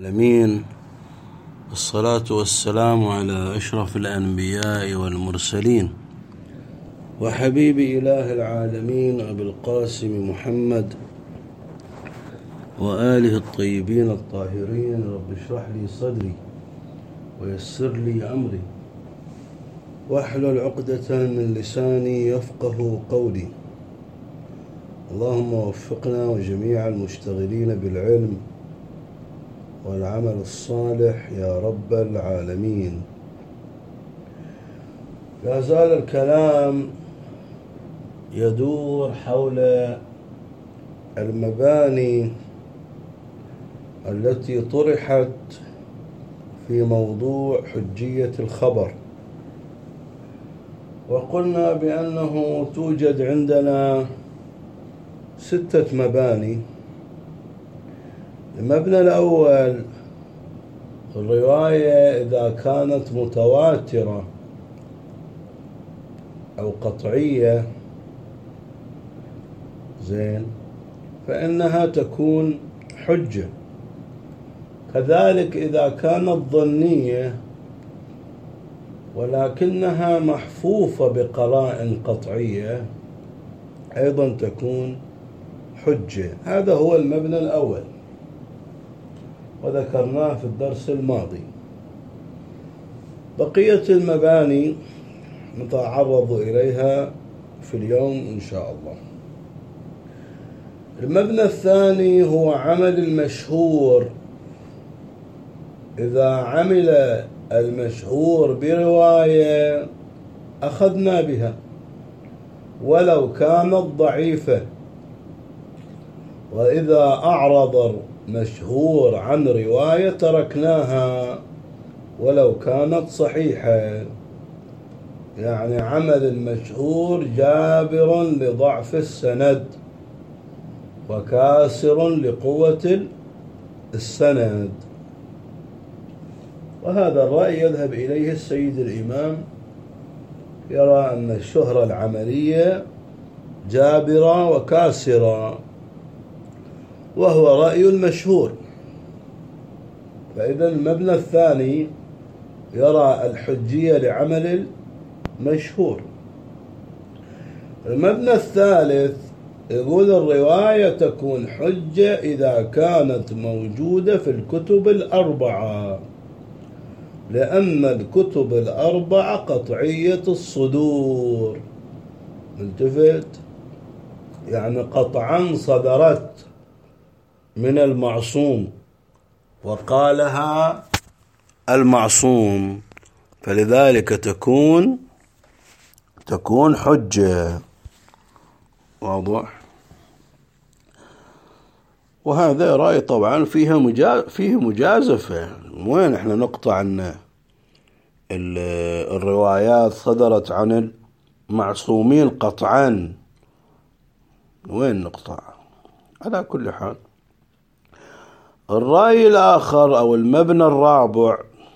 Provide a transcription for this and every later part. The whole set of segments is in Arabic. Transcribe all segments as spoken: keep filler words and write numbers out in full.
العالمين، الصلاة والسلام على أشرف الأنبياء والمرسلين وحبيب إله العالمين أبي القاسم محمد وآله الطيبين الطاهرين. رب اشرح لي صدري ويسر لي أمري واحلل عقدة من لساني يفقه قولي. اللهم وفقنا وجميع المشتغلين بالعلم والعمل الصالح يا رب العالمين. لا زال الكلام يدور حول المباني التي طرحت في موضوع حجية الخبر، وقلنا بأنه توجد عندنا ستة مباني. المبنى الأول الرواية إذا كانت متواترة أو قطعية زين فإنها تكون حجة، كذلك إذا كانت ظنية ولكنها محفوفة بقرائن قطعية أيضا تكون حجة. هذا هو المبنى الأول وذكرناه في الدرس الماضي. بقية المباني نتعرض إليها في اليوم إن شاء الله. المبنى الثاني هو عمل المشهور. إذا عمل المشهور برواية أخذنا بها ولو كانت ضعيفة، وإذا أعرض مشهور عن رواية تركناها ولو كانت صحيحة. يعني عمل المشهور جابر لضعف السند وكاسر لقوة السند، وهذا الرأي يذهب إليه السيد الإمام، يرى أن الشهرة العملية جابرة وكاسرة، وهو رأي المشهور. فإذا المبنى الثاني يرى الحجية لعمل المشهور. المبنى الثالث يقول الرواية تكون حجة إذا كانت موجودة في الكتب الأربعة، لأن الكتب الأربعة قطعية الصدور. التفت، يعني قطعا صدرت من المعصوم وقالها المعصوم، فلذلك تكون تكون حجة. واضح؟ وهذا رأي طبعا فيها مجا... فيه مجازفة. وين احنا نقطع ان الروايات صدرت عن المعصومين قطعا؟ وين نقطع؟ على كل حال، الرأي الآخر أو المبنى الرابع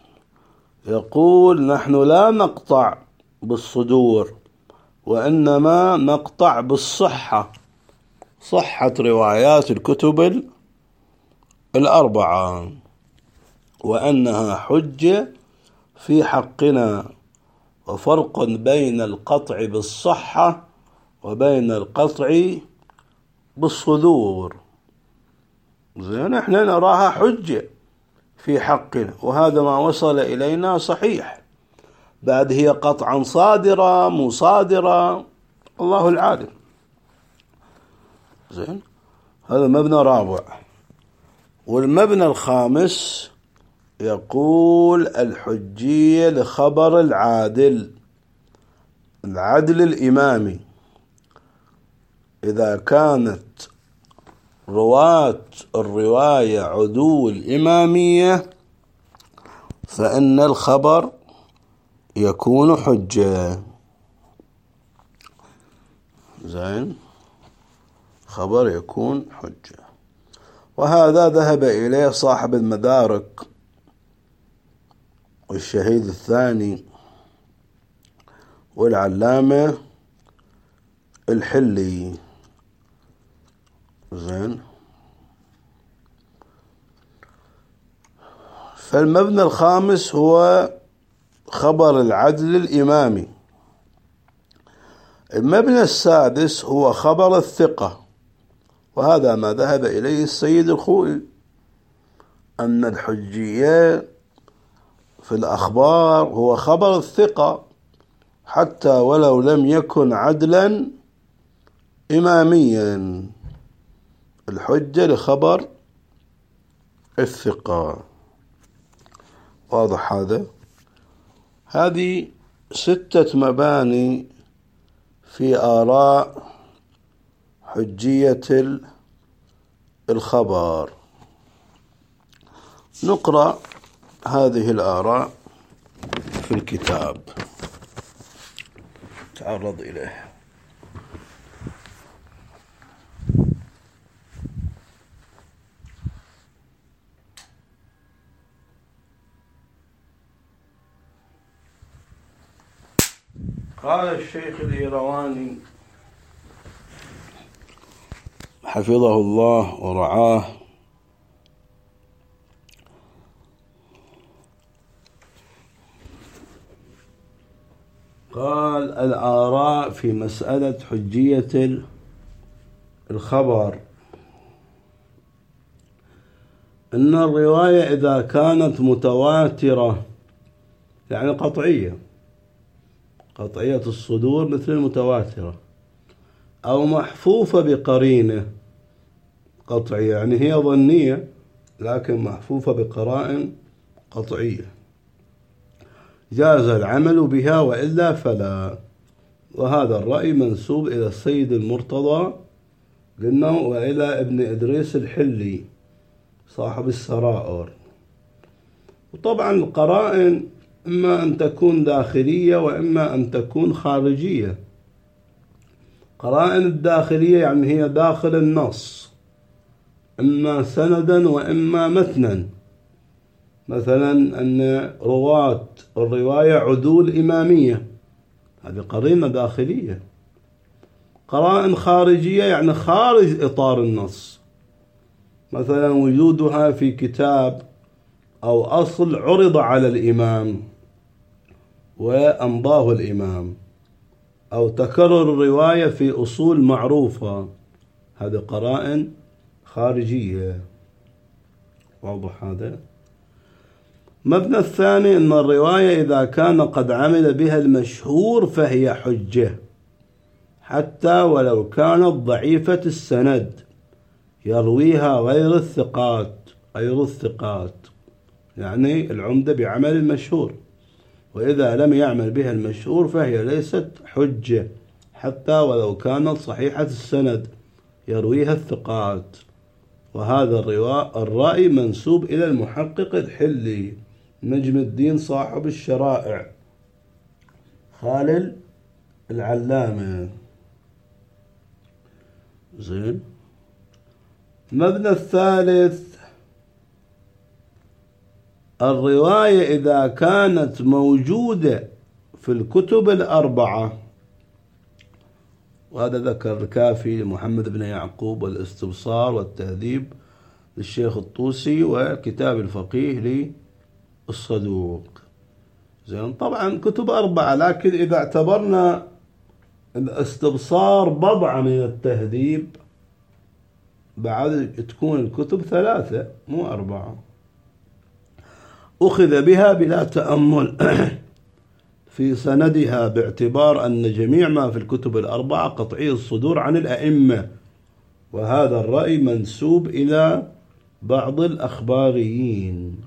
يقول نحن لا نقطع بالصدور، وإنما نقطع بالصحة، صحة روايات الكتب الأربعة، وأنها حجة في حقنا. وفرق بين القطع بالصحة وبين القطع بالصدور. زين، احنا نراها حجة في حقنا، وهذا ما وصل إلينا صحيح. بعد هي قطعا صادرة مصادرة، الله العالم. زين، هذا مبنى رابع. والمبنى الخامس يقول الحجية لخبر العادل، العدل الإمامي. إذا كانت رواة الرواية عدول إمامية فإن الخبر يكون حجة. زين، خبر يكون حجة. وهذا ذهب إليه صاحب المدارك والشهيد الثاني والعلامة الحلي. زين، فالمبنى الخامس هو خبر العدل الإمامي. المبنى السادس هو خبر الثقة، وهذا ما ذهب إليه السيد الخوئي، أن الحجية في الأخبار هو خبر الثقة حتى ولو لم يكن عدلا إماميا، الحجة لخبر الثقة. واضح هذا؟ هذه ستة مباني في آراء حجية الخبر. نقرأ هذه الآراء في الكتاب، تعرض إليه. قال الشيخ الإيرواني حفظه الله ورعاه: قال الآراء في مسألة حجية الخبر إن الرواية إذا كانت متواترة يعني قطعية قطعية الصدور مثل المتواترة، أو محفوفة بقرينة قطعية يعني هي ظنية لكن محفوفة بقرائن قطعية، جاز العمل بها وإلا فلا. وهذا الرأي منسوب إلى السيد المرتضى قلنا وإلى ابن إدريس الحلي صاحب السرائر. وطبعا القرائن إما أن تكون داخلية وإما أن تكون خارجية. قرائن الداخلية يعني هي داخل النص، إما سندا وإما متنا، مثلا أن رواة الرواية عدول إمامية، هذه قرينة داخلية. قرائن خارجية يعني خارج إطار النص، مثلا وجودها في كتاب أو أصل عرض على الإمام وأمضاه الإمام، أو تكرر الرواية في أصول معروفة، هذه قرائن خارجية. واضح هذا؟ مبنى الثاني أن الرواية إذا كان قد عمل بها المشهور فهي حجة حتى ولو كانت ضعيفة السند، يرويها غير الثقات غير الثقات يعني العمدة بعمل المشهور، وإذا لم يعمل بها المشهور فهي ليست حجة حتى ولو كانت صحيحة السند، يرويها الثقات. وهذا الرأي منسوب إلى المحقق الحلي نجم الدين صاحب الشرائع خالد العلامة. زين. المبنى الثالث الرواية إذا كانت موجودة في الكتب الأربعة، وهذا ذكر الكافي محمد بن يعقوب والاستبصار والتهذيب للشيخ الطوسي وكتاب الفقيه للصدوق. زين. طبعا كتب أربعة، لكن إذا اعتبرنا الاستبصار بضعة من التهذيب بعد تكون الكتب ثلاثة مو أربعة. أخذ بها بلا تأمل في سندها باعتبار أن جميع ما في الكتب الأربعة قطعي الصدور عن الأئمة، وهذا الرأي منسوب إلى بعض الأخباريين.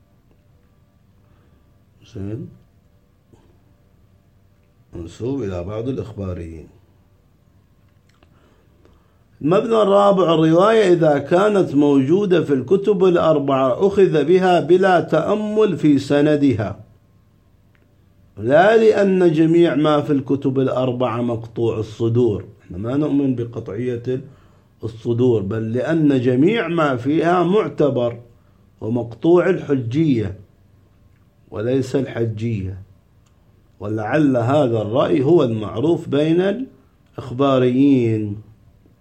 زين. منسوب إلى بعض الأخباريين. المبنى الرابع الرواية إذا كانت موجودة في الكتب الأربعة أخذ بها بلا تأمل في سندها، لا لأن جميع ما في الكتب الأربعة مقطوع الصدور، احنا ما نؤمن بقطعية الصدور، بل لأن جميع ما فيها معتبر ومقطوع الحجية وليس الحجية. ولعل هذا الرأي هو المعروف بين الإخباريين،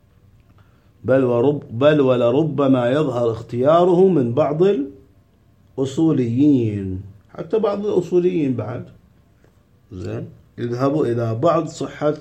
بل ورب بل ولربما يظهر اختياره من بعض أصوليين، حتى بعض الأصوليين بعد زين يذهبوا إلى بعض صحة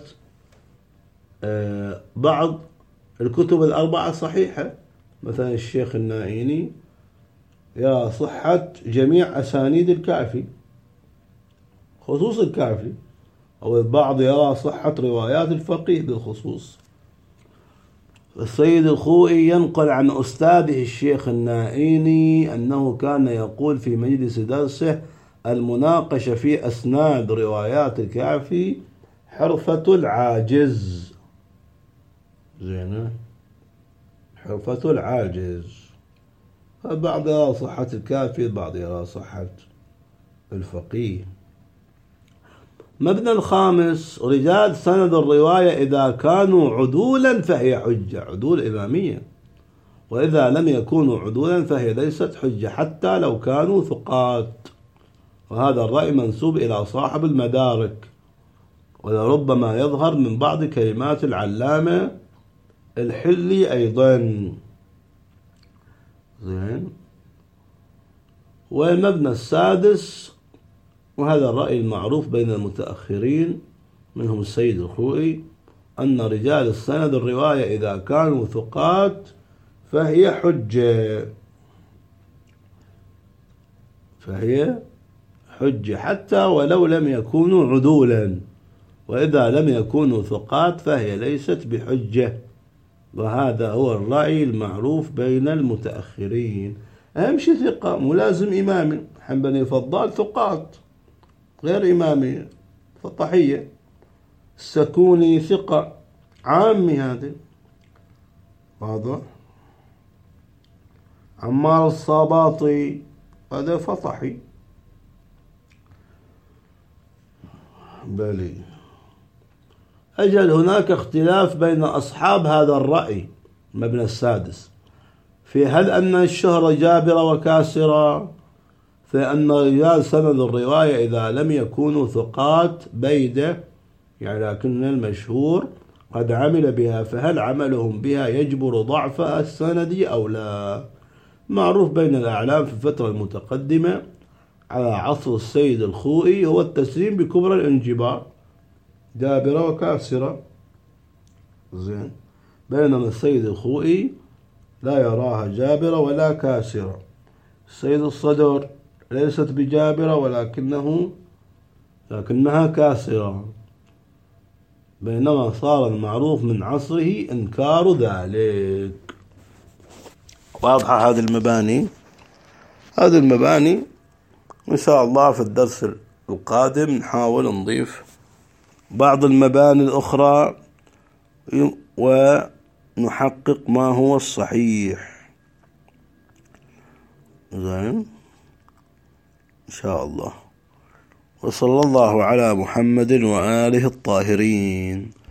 آه بعض الكتب الأربعة صحيحة، مثلا الشيخ النائيني يا صحة جميع أسانيد الكافي خصوص الكافي، أو البعض يرى صحة روايات الفقيه بالخصوص. السيد الخوئي ينقل عن أستاذه الشيخ النائيني أنه كان يقول في مجلس درسه: المناقشة في أسناد روايات الكافي حرفة العاجز. زين، حرفة العاجز. فبعض يرى صحة الكافي، البعض يرى صحة الفقيه. مبنى الخامس: رجال سند الرواية إذا كانوا عدولا فهي حجة، عدول إمامية، وإذا لم يكونوا عدولا فهي ليست حجة حتى لو كانوا ثقات. وهذا الرأي منسوب إلى صاحب المدارك، ولربما يظهر من بعض كلمات العلامة الحلي أيضا. زين. والمبنى السادس، وهذا الرأي المعروف بين المتأخرين منهم السيد الخوئي، أن رجال السند الرواية إذا كانوا ثقات فهي حجة، فهي حجة حتى ولو لم يكونوا عدولا، وإذا لم يكونوا ثقات فهي ليست بحجة. وهذا هو الرأي المعروف بين المتأخرين. أهم شيء ثقة، مو لازم إمامي. حنبني فضال ثقات غير إمامي، فطحية. السكوني ثقة عامي، هذا واضح. عمار الصاباطي هذا فطحي. بلي. أجل هناك اختلاف بين أصحاب هذا الرأي، المبنى السادس، في هل أن الشهرة جابرة وكاسرة، فأن رجال سند الرواية إذا لم يكونوا ثقات بيدة، يعني لكن المشهور قد عمل بها، فهل عملهم بها يجبر ضعف السند أو لا؟ معروف بين الأعلام في الفترة المتقدمة على عصر السيد الخوئي هو التسليم بكبرى الانجبار، جابرة وكاسرة. زين. بينما السيد الخوئي لا يراها جابرة ولا كاسرة. السيد الصدر ليست بجابرة ولكنه لكنها كاسرة، بينما صار المعروف من عصره إنكار ذلك. واضحة هذه المباني. هذه المباني إن شاء الله في الدرس القادم نحاول نضيف بعض المباني الأخرى ونحقق ما هو الصحيح. زين إن شاء الله. وصلى الله على محمد وآله الطاهرين.